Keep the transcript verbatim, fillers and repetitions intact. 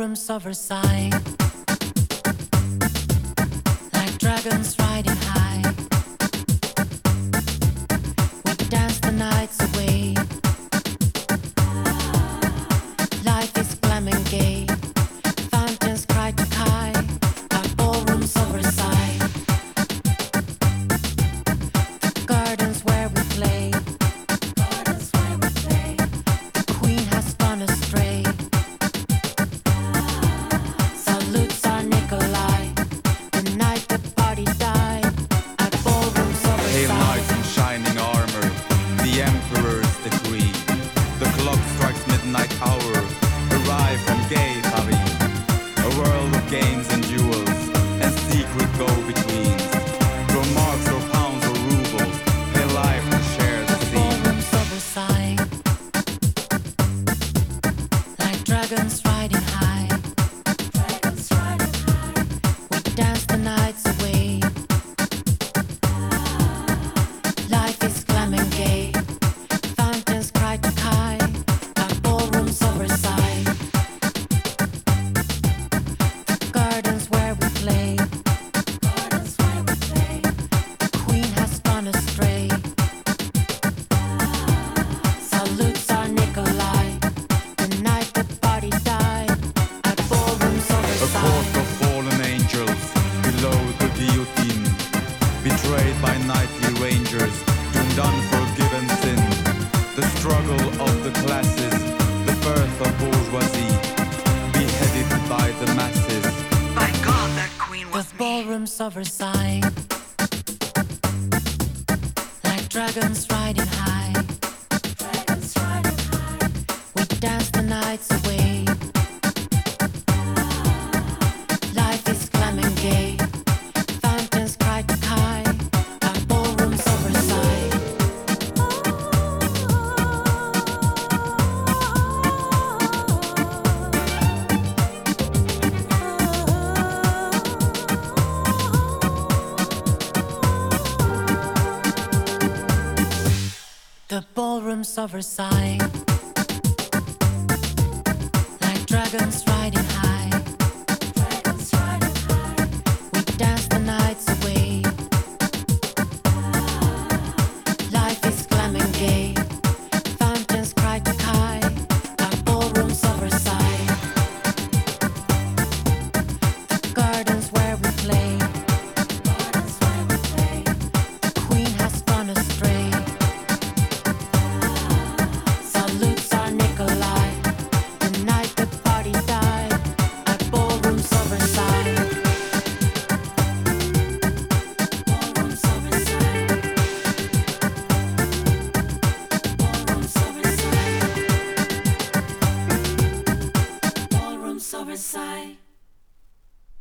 ballrooms of Versailles, like dragons riding high. We dance the nights away. Life is glam and gay. Fountains cry to Kai, like ballrooms of Versailles. The gardens where we play. Gardens where we play. The queen has gone astray. Salutes our Nikolai. The night the party died at ballrooms of Versailles. Hail knights in shining armor, the emperor's decree. The clock strikes midnight hour. Arrive from gay Paris. A world of games and jewels and secret go-betweens. From marks or pounds or rubles, pay life to share the scene. Ballrooms of Versailles, like dragons riding high. Dragons riding high. We dance the nights away. Life is glam and gay. Fountains cry to Kai, like ballrooms of Versailles. The gardens where we play. Gardens where we play. The queen has gone astray. Salutes our Nikolai. The night the party died at ballrooms of A Versailles. court of fallen angels below the guillotine, betrayed by nightly rangers, doomed unforgiven sin. The struggle of the classes, the birth of bourgeoisie, beheaded by the masses. By God, that queen The was me. ballrooms of Versailles, like dragons riding high. Dragons riding high. We dance the nights away. Life is glam and gay. Fountains cry to Kai, like ballrooms of Versailles. The ballrooms of Versailles, like dragons